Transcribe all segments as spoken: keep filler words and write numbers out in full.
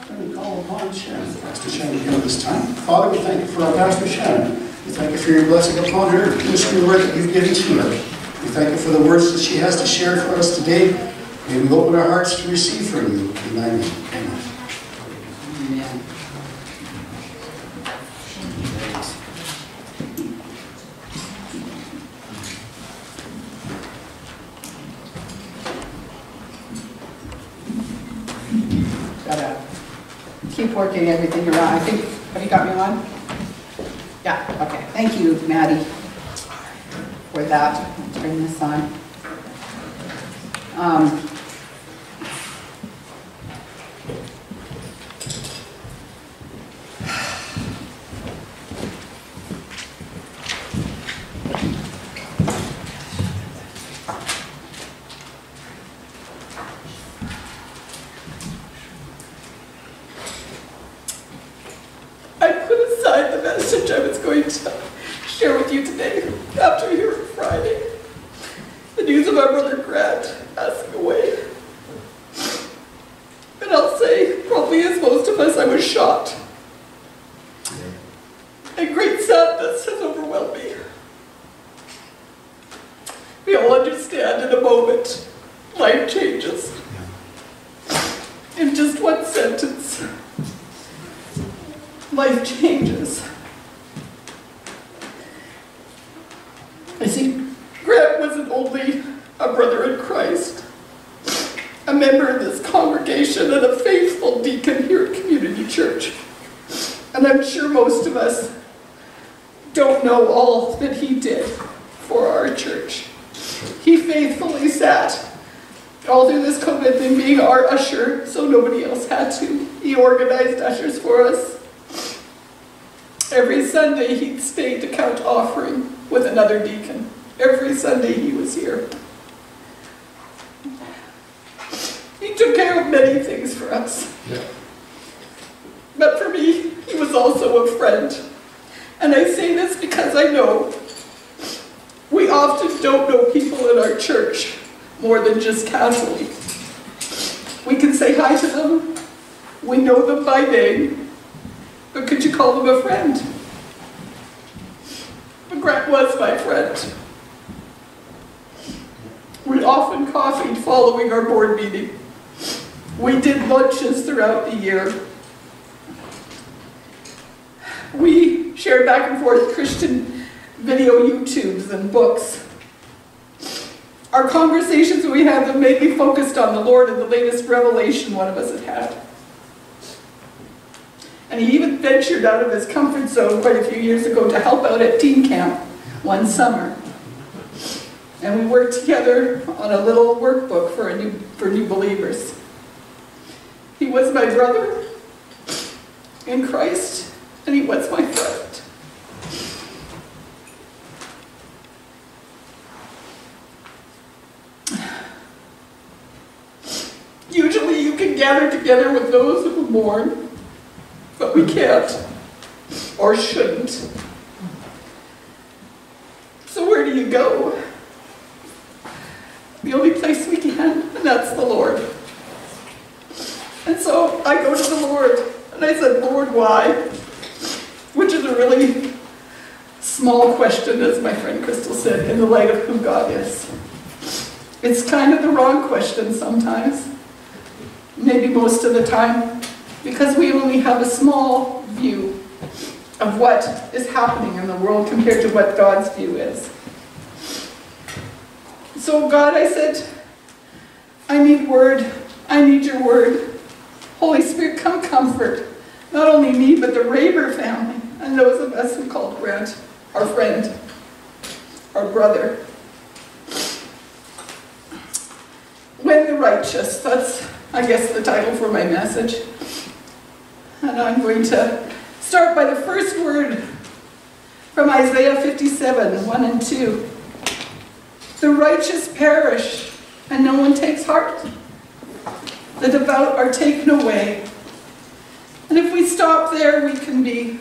going to call upon Shannon, Pastor Shannon again this time. Father, we thank you for our Pastor Shannon. We thank you for your blessing upon her, ministry work that you've given to her. We thank you for the words that she has to share for us today. May we open our hearts to receive from you. In thy name. Amen. Amen. Gotta keep working everything around. I think, have you got me on? Yeah, okay. Thank you, Maddie, for that. Let's bring this on. Um, I put aside the message I was going to share with you today after hearing Friday the news of our brother Grant passing away. And I'll say, probably as most of us, I was shocked. And great sadness has overwhelmed me. We all understand in a moment, life changes. In just one sentence, life changes. I see, Grant wasn't only a brother in Christ, a member of this congregation and a faithful deacon here at Community Church. And I'm sure most of us don't know all that he did for our church. He faithfully sat all through this COVID thing, being our usher, so nobody else had to. He organized ushers for us. Every Sunday he'd stay to count offering with another deacon. Every Sunday he was here. He took care of many things for us. Yeah. But for me, he was also a friend. And I say this because I know we often don't know people in our church more than just casually. We can say hi to them, we know them by name, but could you call them a friend? But Grant was my friend. We often coffeed following our board meeting. We did lunches throughout the year. We shared back and forth Christian video YouTubes and books. Our conversations we had them mainly focused on the Lord and the latest revelation one of us had had. And he even ventured out of his comfort zone quite a few years ago to help out at teen camp one summer. And we worked together on a little workbook for, a new, for new believers. He was my brother in Christ, and he was my friend. Usually you can gather together with those who mourn, but we can't, or shouldn't. So where do you go? The only place we can, and that's the Lord. And so I go to the Lord, and I said, Lord, why? Which is a really small question, as my friend Crystal said, in the light of who God is. It's kind of the wrong question sometimes, maybe most of the time, because we only have a small view of what is happening in the world compared to what God's view is. So God, I said, I need word. I need your word. Holy Spirit, come comfort not only me, but the Raber family and those of us who called Grant our friend, our brother. When the righteous, that's, I guess, the title for my message. And I'm going to start by the first word from Isaiah fifty-seven, one and two. The righteous perish, and no one takes heart. The devout are taken away. And if we stop there, we can be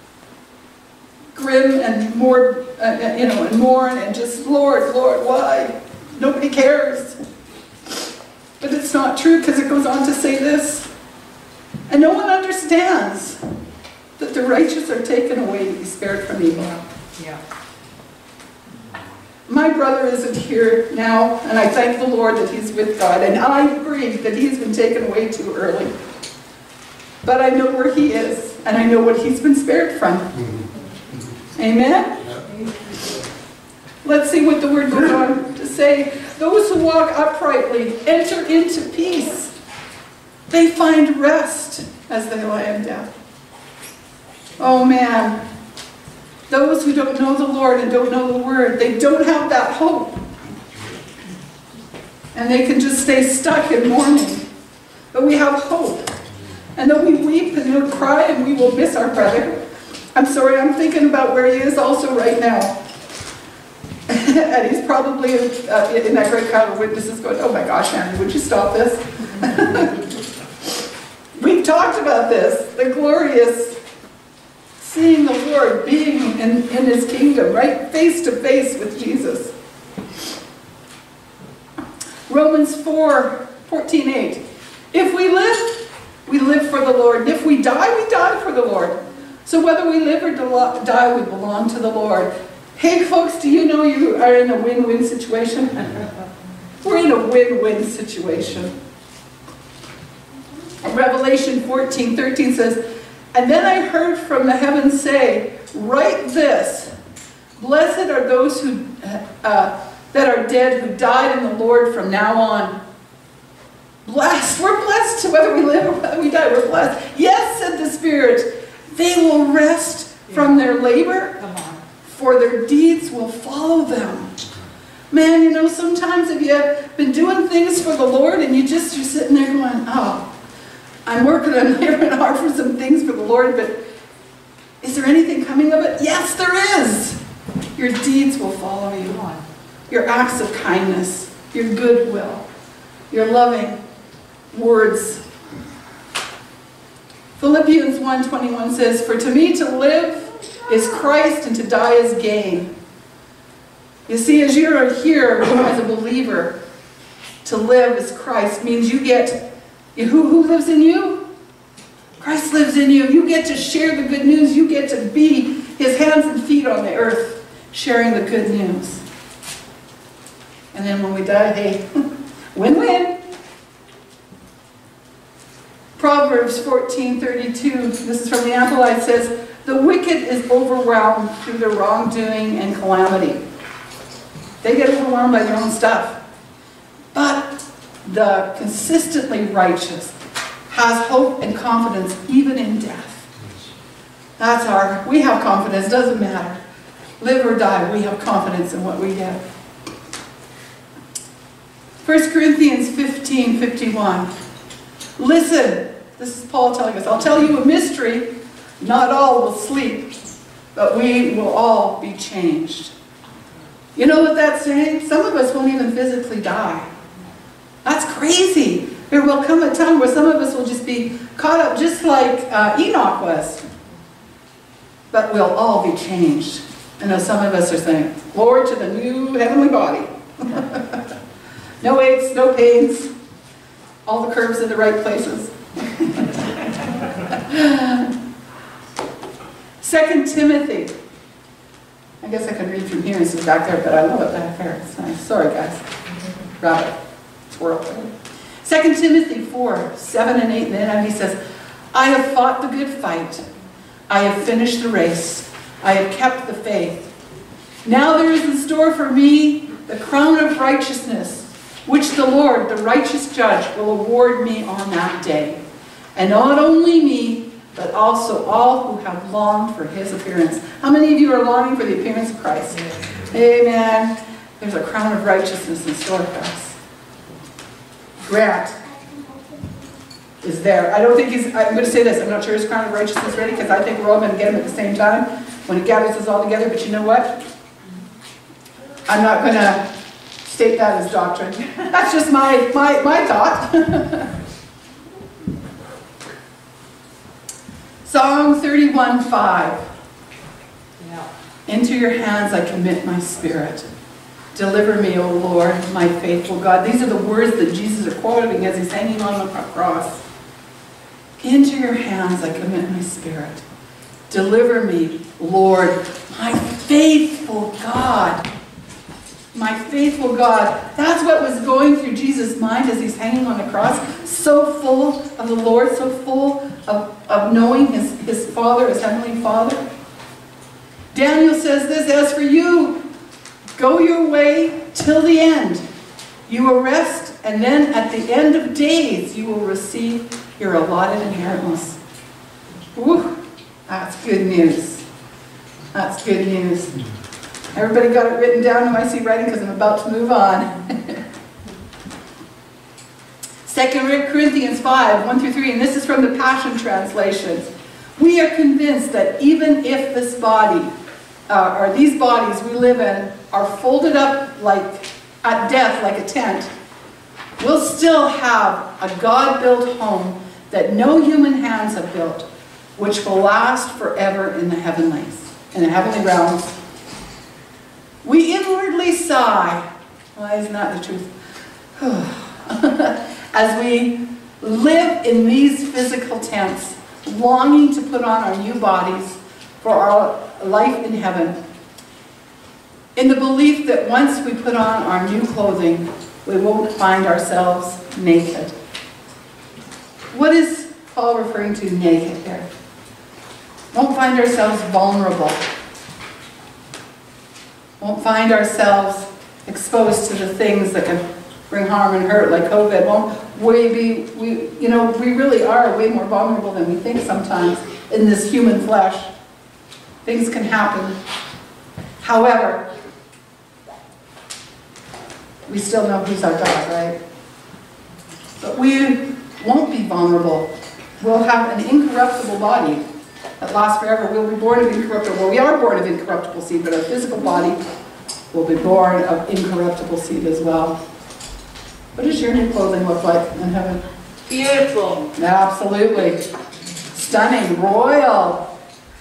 grim and more, uh, you know, and mourn and just, Lord, Lord, why? Nobody cares. But it's not true, because it goes on to say this. And no one understands that the righteous are taken away to be spared from evil. Yeah. My brother isn't here now, and I thank the Lord that he's with God, and I grieve that he's been taken away too early. But I know where he is, and I know what he's been spared from. Amen? Let's see what the word goes on to say. Those who walk uprightly enter into peace. They find rest as they lie in death. Oh man. Those who don't know the Lord and don't know the Word, they don't have that hope. And they can just stay stuck in mourning. But we have hope. And though we weep and we'll cry and we will miss our brother, I'm sorry, I'm thinking about where he is also right now. And he's probably uh, in that great crowd of witnesses going, oh my gosh, Andy, would you stop this? We've talked about this, the glorious seeing the Lord, being in, in his kingdom, right face to face with Jesus. Romans four, fourteen, eight. If we live, we live for the Lord. And if we die, we die for the Lord. So whether we live or die, we belong to the Lord. Hey folks, do you know you are in a win-win situation? We're in a win-win situation. Revelation fourteen, thirteen says, and then I heard from the heavens say, write this, blessed are those who uh, that are dead who died in the Lord from now on. Blessed, we're blessed whether we live or whether we die, we're blessed. Yes, said the Spirit, they will rest from their labor, for their deeds will follow them. Man, you know, sometimes if you've been doing things for the Lord and you just, you're sitting there going, oh, I'm working on here hard for some things for the Lord, but is there anything coming of it? Yes, there is. Your deeds will follow you on. Your acts of kindness, your goodwill, your loving words. Philippians one twenty-one says, for to me to live is Christ and to die is gain. You see, as you're here as a believer, to live as Christ means you get Who, who lives in you? Christ lives in you. You get to share the good news. You get to be his hands and feet on the earth, sharing the good news. And then when we die, hey, win-win. Proverbs fourteen thirty-two, this is from the Amplified, says, the wicked is overwhelmed through their wrongdoing and calamity. They get overwhelmed by their own stuff. But the consistently righteous has hope and confidence even in death. That's our, we have confidence, doesn't matter. Live or die, we have confidence in what we get. First Corinthians fifteen fifty-one. Listen, this is Paul telling us, I'll tell you a mystery. Not all will sleep, but we will all be changed. You know what that's saying? Some of us won't even physically die. That's crazy. There will come a time where some of us will just be caught up just like uh, Enoch was. But we'll all be changed. I know some of us are saying, Lord, to the new heavenly body. No aches, no pains. All the curves in the right places. Second Timothy. I guess I can read from here. This is back there, but I love it back there. It's nice. Sorry, guys. Rabbit. Twirl. Second Timothy four, seven and eight, and then he says, I have fought the good fight. I have finished the race. I have kept the faith. Now there is in store for me the crown of righteousness, which the Lord, the righteous judge, will award me on that day. And not only me, but also all who have longed for his appearance. How many of you are longing for the appearance of Christ? Amen. There's a crown of righteousness in store for us. Grant is there. I don't think he's, I'm going to say this, I'm not sure his crown of righteousness is ready, because I think we're all going to get him at the same time when he gathers us all together, but you know what? I'm not going to state that as doctrine. That's just my, my, my thought. Psalm thirty-one five. Yeah. Into your hands I commit my spirit. Deliver me, O Lord, my faithful God. These are the words that Jesus is quoting as he's hanging on the cross. Into your hands I commit my spirit. Deliver me, Lord, my faithful God. My faithful God. That's what was going through Jesus' mind as he's hanging on the cross. So full of the Lord, so full of, of knowing his, his Father, his Heavenly Father. Daniel says this, as for you, go your way till the end. You will rest, and then at the end of days, you will receive your allotted inheritance. Whew, that's good news. That's good news. Everybody got it written down? Do I see writing? Because I'm about to move on. Second Corinthians five, one through three, and this is from the Passion Translations. We are convinced that even if this body, uh, or these bodies we live in, are folded up like at death, like a tent, we'll still have a God-built home that no human hands have built, which will last forever in the heavenlies, in the heavenly realms. We inwardly sigh. Well, isn't that the truth? As we live in these physical tents, longing to put on our new bodies for our life in heaven, in the belief that once we put on our new clothing, we won't find ourselves naked. What is Paul referring to naked here? Won't find ourselves vulnerable. Won't find ourselves exposed to the things that can bring harm and hurt, like COVID. Won't we be, we, you know, we really are way more vulnerable than we think sometimes in this human flesh. Things can happen. However, we still know who's our God, right? But we won't be vulnerable. We'll have an incorruptible body that lasts forever. We'll be born of incorruptible. Well, we are born of incorruptible seed, but our physical body will be born of incorruptible seed as well. What does your new clothing look like in heaven? Beautiful. Absolutely. Stunning. Royal.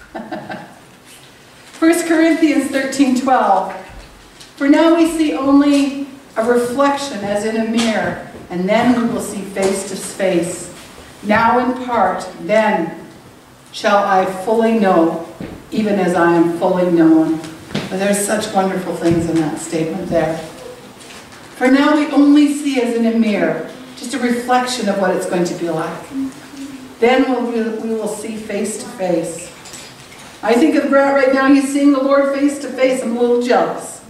First Corinthians thirteen twelve. For now we see only a reflection as in a mirror, and then we will see face to face. Now in part, then shall I fully know, even as I am fully known. But there's such wonderful things in that statement there. For now we only see as in a mirror, just a reflection of what it's going to be like. Then we'll, we will see face to face. I think of Grant right now, he's seeing the Lord face to face. I'm a little jealous.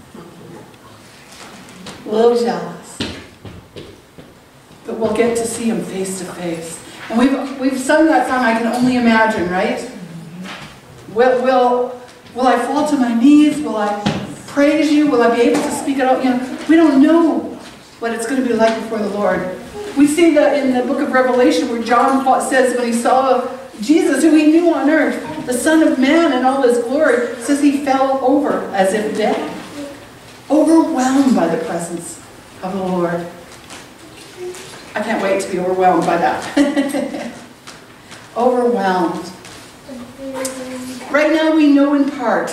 A little jealous. But we'll get to see him face to face. And we've, we've sung that song, I Can Only Imagine, right? Will, will, will I fall to my knees? Will I praise you? Will I be able to speak it out? You know, we don't know what it's going to be like before the Lord. We see that in the book of Revelation where John says when he saw Jesus, who he knew on earth, the Son of Man in all his glory, says he fell over as if dead. Overwhelmed by the presence of the Lord. I can't wait to be overwhelmed by that. Overwhelmed. Right now we know in part.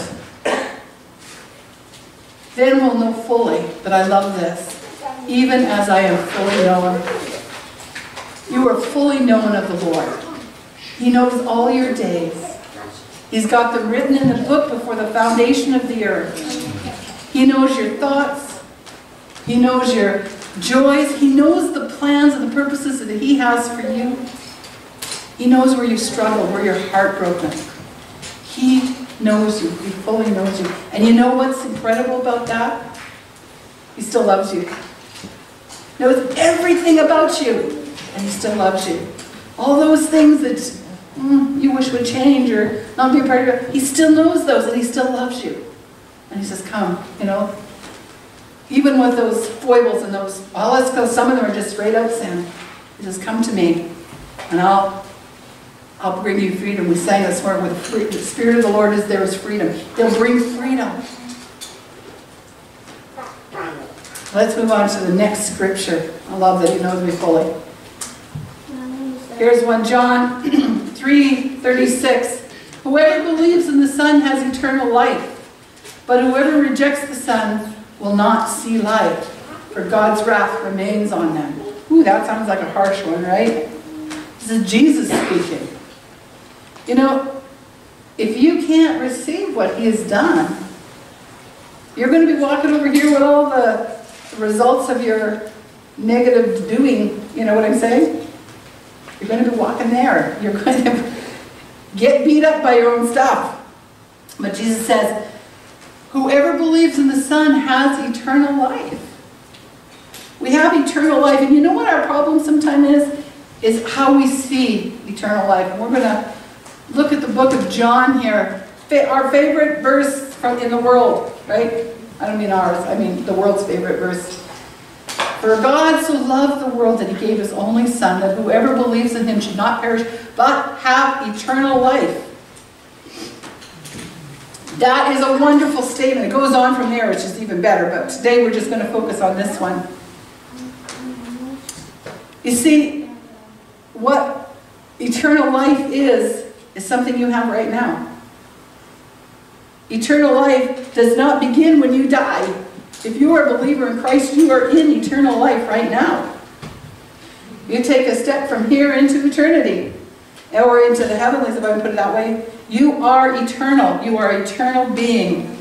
Then we'll know fully. But I love this. Even as I am fully known. You are fully known of the Lord. He knows all your days. He's got them written in the book before the foundation of the earth. He knows your thoughts. He knows your joys. He knows the plans and the purposes that he has for you. He knows where you struggle, where you're heartbroken. He knows you. He fully knows you. And you know what's incredible about that? He still loves you. He knows everything about you. And he still loves you. All those things that mm, you wish would change or not be a part of it, he still knows those and he still loves you. And he says, come, you know. Even with those foibles and those, well, let's go, some of them are just straight out sin. He says, come to me and I'll I'll bring you freedom. We sang this morning, with the, the Spirit of the Lord is there is freedom. He'll bring freedom. Let's move on to the next scripture. I love that he knows me fully. Here's one, John three thirty-six. Whoever believes in the Son has eternal life, but whoever rejects the Son will not see life, for God's wrath remains on them. Ooh, that sounds like a harsh one, right? This is Jesus speaking. You know, if you can't receive what he has done, you're going to be walking over here with all the results of your negative doing, you know what I'm saying? You're going to be walking there. You're going to get beat up by your own stuff. But Jesus says, whoever believes in the Son has eternal life. We have eternal life. And you know what our problem sometimes is? Is how we see eternal life. And we're going to look at the book of John here. Our favorite verse from in the world, right? I don't mean ours. I mean the world's favorite verse. For God so loved the world that he gave his only Son, that whoever believes in him should not perish, but have eternal life. That is a wonderful statement. It goes on from there, which is even better. But today we're just going to focus on this one. You see, what eternal life is, is something you have right now. Eternal life does not begin when you die. If you are a believer in Christ, you are in eternal life right now. You take a step from here into eternity, or into the heavenlies, if I can put it that way. You are eternal. You are an eternal being.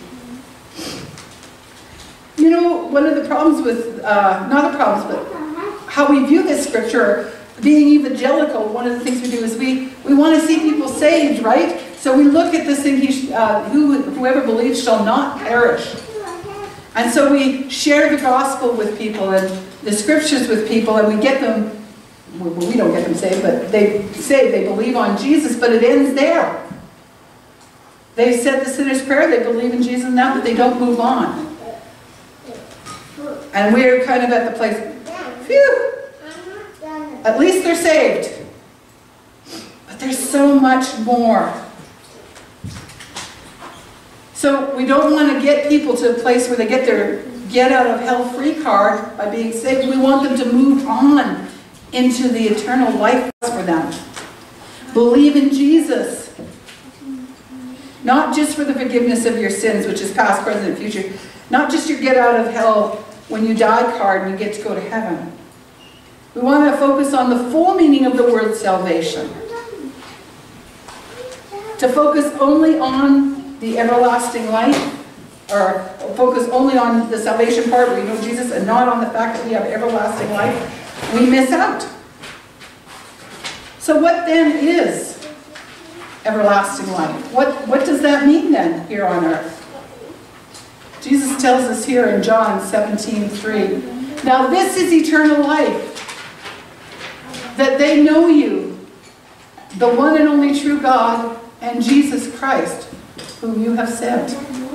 You know, one of the problems with, uh, not the problems, but how we view this scripture, being evangelical, one of the things we do is we, we want to see people saved, right? So we look at this thing, he, uh, who, whoever believes shall not perish. And so we share the gospel with people and the scriptures with people, and we get them, well, we don't get them saved, but they say they believe on Jesus, but it ends there. They've said the sinner's prayer, they believe in Jesus now, but they don't move on. And we're kind of at the place, phew, at least they're saved. But there's so much more. So we don't want to get people to a place where they get their get out of hell free card by being saved. We want them to move on into the eternal life for them. Believe in Jesus. Not just for the forgiveness of your sins, which is past, present, and future. Not just your get out of hell when you die card and you get to go to heaven. We want to focus on the full meaning of the word salvation. To focus only on the everlasting life, or focus only on the salvation part where we know Jesus and not on the fact that we have everlasting life, we miss out. So what then is everlasting life? What, what does that mean then here on earth? Jesus tells us here in John seventeen three, now this is eternal life, that they know you, the one and only true God, and Jesus Christ, whom you have sent.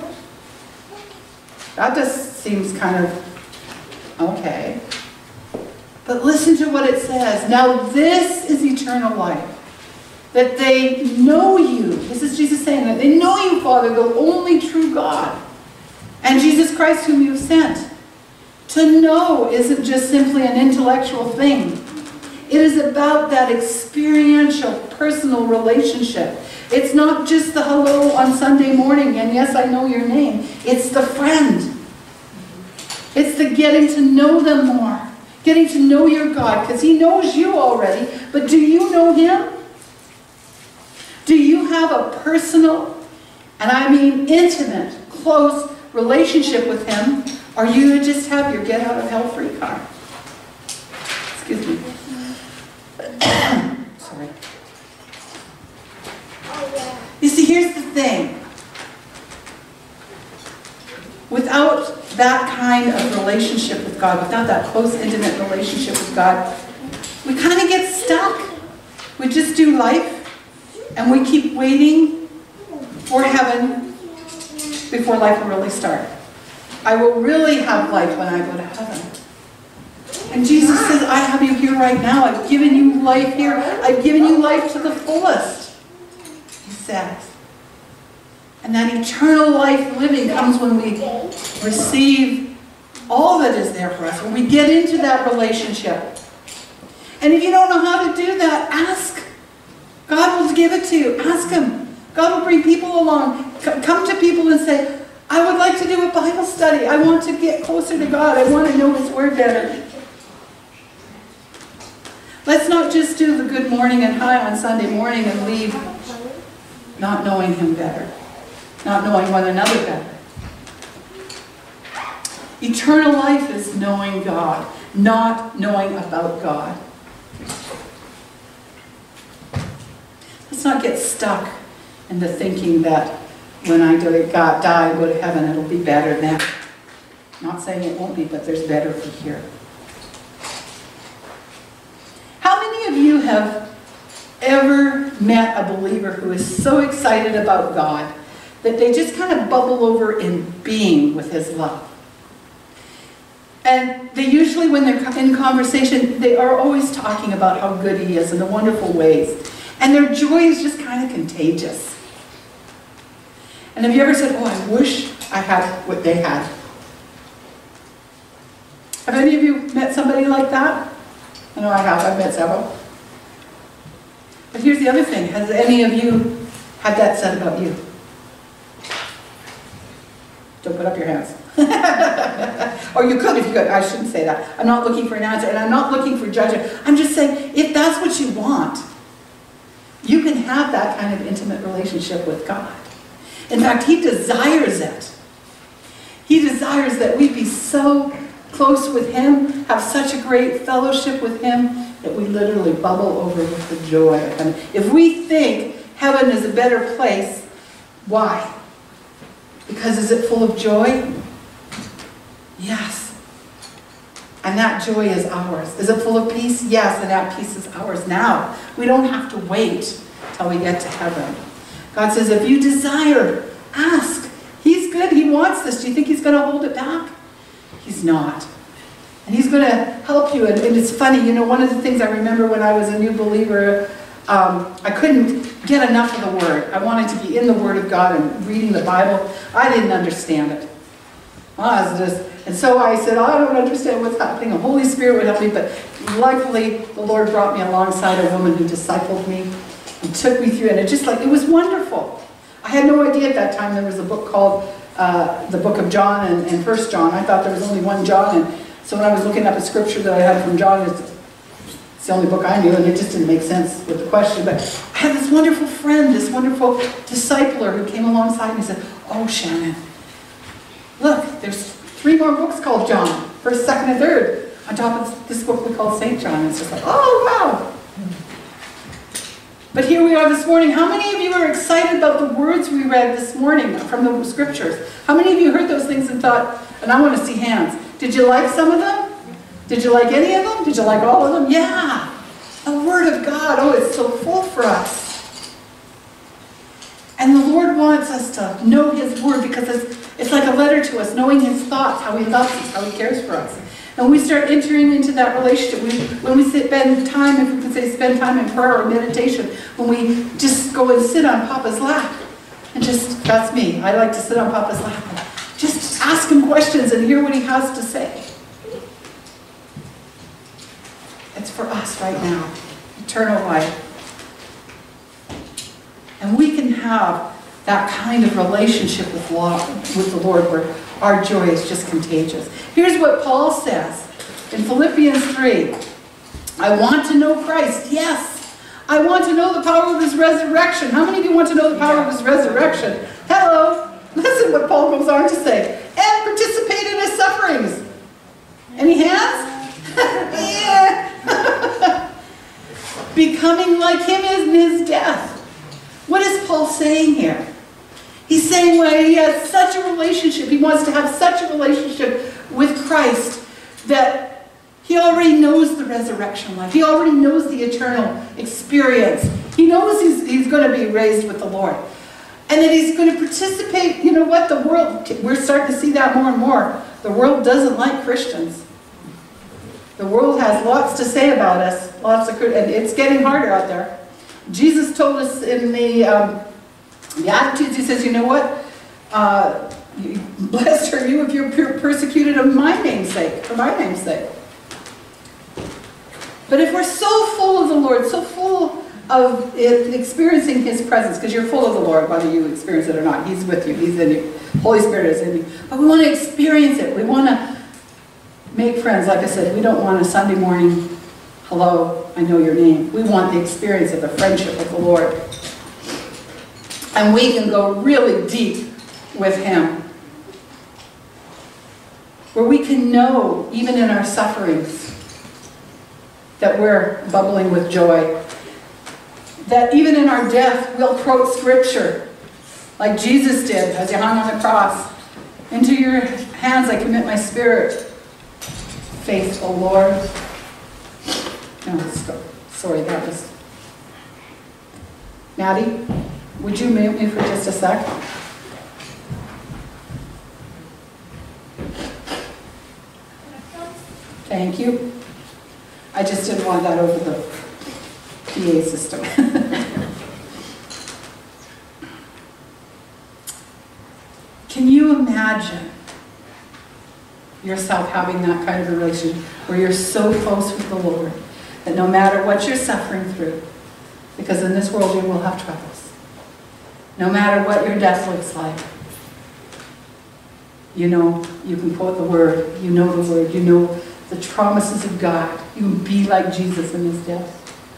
That just seems kind of okay. But listen to what it says. Now this is eternal life, that they know you. This is Jesus saying that they know you, Father, the only true God, and Jesus Christ whom you have sent. To know isn't just simply an intellectual thing. It is about that experiential, personal relationship. It's not just the hello on Sunday morning and yes, I know your name. It's the friend. It's the getting to know them more. Getting to know your God, because he knows you already. But do you know him? Do you have a personal, and I mean intimate, close relationship with him? Or you just have your get out of hell free card? Excuse me. Sorry. You see, here's the thing. Without that kind of relationship with God, without that close, intimate relationship with God, we kind of get stuck. We just do life, and we keep waiting for heaven before life will really start. I will really have life when I go to heaven. And Jesus says, I have you here right now. I've given you life here. I've given you life to the fullest, he says. And that eternal life living comes when we receive all that is there for us, when we get into that relationship. And if you don't know how to do that, ask. God will give it to you. Ask him. God will bring people along. Come to people and say, I would like to do a Bible study. I want to get closer to God. I want to know his word better. Let's not just do the good morning and hi on Sunday morning and leave not knowing him better, not knowing one another better. Eternal life is knowing God, not knowing about God. Let's not get stuck in the thinking that when I do it, God, die, go to heaven, it'll be better than that. Not saying it won't be, but there's better for here. How many of you have ever met a believer who is so excited about God that they just kind of bubble over in being with his love? And they usually, when they're in conversation, they are always talking about how good he is in the wonderful ways. And their joy is just kind of contagious. And have you ever said, oh, I wish I had what they had? Have any of you met somebody like that? I know I have. I've met several. But here's the other thing. Has any of you had that said about you? Don't put up your hands. Or you could if you could. I shouldn't say that. I'm not looking for an answer, and I'm not looking for judgment. I'm just saying, if that's what you want, you can have that kind of intimate relationship with God. In fact, he desires it. He desires that we be so close with him, have such a great fellowship with him, that we literally bubble over with the joy of him. If we think heaven is a better place, why? Because is it full of joy? Yes. And that joy is ours. Is it full of peace? Yes, and that peace is ours now. We don't have to wait till we get to heaven. God says, if you desire, ask. He's good. He wants this. Do you think he's going to hold it back? He's not. And he's going to help you. And, and it's funny, you know, one of the things I remember when I was a new believer, um, I couldn't get enough of the Word. I wanted to be in the Word of God and reading the Bible. I didn't understand it. I was just, and so I said, oh, I don't understand what's happening. The Holy Spirit would help me. But luckily, the Lord brought me alongside a woman who discipled me and took me through. And it just like, it was wonderful. I had no idea at that time there was a book called uh, the Book of John and, and First John. I thought there was only one John. And so when I was looking up a scripture that I had from John, it's, it's the only book I knew, and it just didn't make sense with the question. But I had this wonderful friend, this wonderful discipler who came alongside and said, oh, Shannon, look, there's three more books called John, first, second, and third, on top of this book we call Saint John. It's just like, oh, wow. But here we are this morning. How many of you are excited about the words we read this morning from the scriptures? How many of you heard those things and thought, and I want to see hands. Did you like some of them? Did you like any of them? Did you like all of them? Yeah. The Word of God, oh, it's so full for us. And the Lord wants us to know His Word because it's, it's like a letter to us, knowing His thoughts, how He loves us, how He cares for us. And we start entering into that relationship. We, when we spend time, if we could say spend time in prayer or meditation, when we just go and sit on Papa's lap. And just, that's me. I like to sit on Papa's lap and just ask Him questions and hear what He has to say. It's for us right now. Eternal life. And we can have that kind of relationship with, law, with the Lord where our joy is just contagious. Here's what Paul says in Philippians three. I want to know Christ. Yes. I want to know the power of His resurrection. How many of you want to know the power of His resurrection? Hello. Listen what Paul goes on to say. And participate in His sufferings. Any hands? Yeah. Becoming like Him in His death. What is Paul saying here? He's saying well, he has such a relationship, he wants to have such a relationship with Christ that he already knows the resurrection life. He already knows the eternal experience. He knows he's, he's going to be raised with the Lord. And that he's going to participate, you know what, the world, we're starting to see that more and more. The world doesn't like Christians. The world has lots to say about us, lots of, and it's getting harder out there. Jesus told us in the um, The Beatitudes, He says, you know what? Uh, blessed are you if you're persecuted of my name's sake, for my name's sake. But if we're so full of the Lord, so full of it, experiencing His presence, because you're full of the Lord, whether you experience it or not, He's with you, He's in you, Holy Spirit is in you. But we want to experience it. We want to make friends. Like I said, we don't want a Sunday morning hello I know your name. We want the experience of the friendship with the Lord. And we can go really deep with him. Where we can know, even in our sufferings, that we're bubbling with joy. That even in our death, we'll quote Scripture, like Jesus did as he hung on the cross. Into your hands I commit my spirit, faithful Lord. No, let's go. Sorry, that was... Maddie, would you mute me for just a sec? Thank you. I just didn't want that over the P A system. Can you imagine yourself having that kind of a relationship where you're so close with the Lord that no matter what you're suffering through, because in this world you will have troubles, no matter what your death looks like, you know, you can quote the Word, you know the Word, you know the promises of God. You can be like Jesus in his death.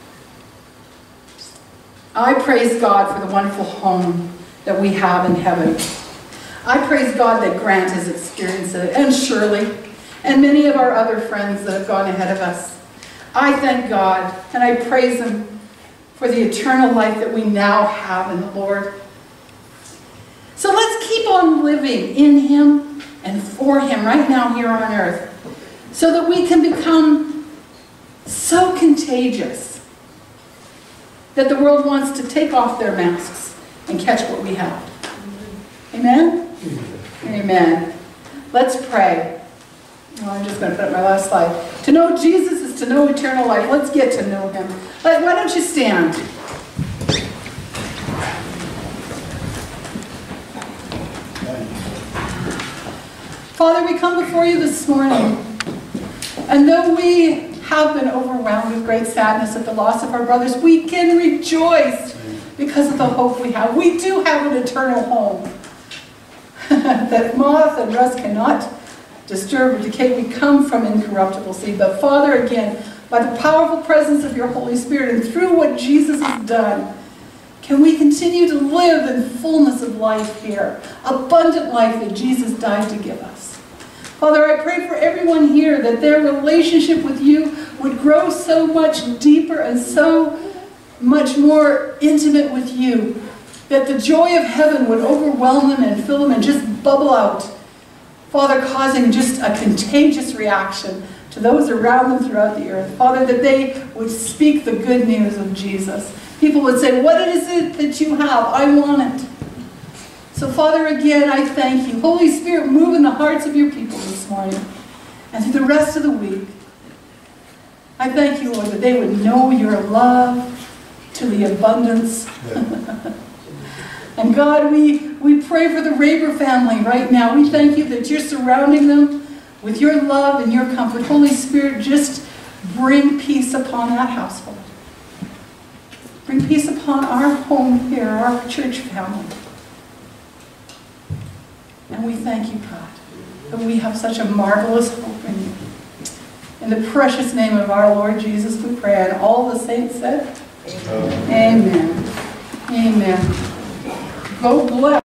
I praise God for the wonderful home that we have in heaven. I praise God that Grant has experienced it, and Shirley, and many of our other friends that have gone ahead of us. I thank God, and I praise him for the eternal life that we now have in the Lord. So let's keep on living in him and for him right now here on earth, so that we can become so contagious that the world wants to take off their masks and catch what we have. Amen? Amen. Let's pray. Well, I'm just going to put up my last slide. To know Jesus is to know eternal life. Let's get to know him. Why don't you stand? Father, we come before you this morning. And though we have been overwhelmed with great sadness at the loss of our brothers, we can rejoice because of the hope we have. We do have an eternal home that moth and rust cannot disturb or decay. We come from incorruptible seed. But Father, again, by the powerful presence of your Holy Spirit and through what Jesus has done, can we continue to live in fullness of life here, abundant life that Jesus died to give us. Father, I pray for everyone here that their relationship with you would grow so much deeper and so much more intimate with you, that the joy of heaven would overwhelm them and fill them and just bubble out. Father, causing just a contagious reaction to those around them throughout the earth. Father, that they would speak the good news of Jesus. People would say, what is it that you have? I want it. So Father, again, I thank you. Holy Spirit, move in the hearts of your people this morning and through the rest of the week. I thank you, Lord, that they would know your love to the abundance. Yeah. And God, we, we pray for the Raber family right now. We thank you that you're surrounding them with your love and your comfort. Holy Spirit, just bring peace upon that household. Bring peace upon our home here, our church family. And we thank you, God, that we have such a marvelous hope in you. In the precious name of our Lord Jesus, we pray. And all the saints said, Amen. Amen. Amen. Go bless.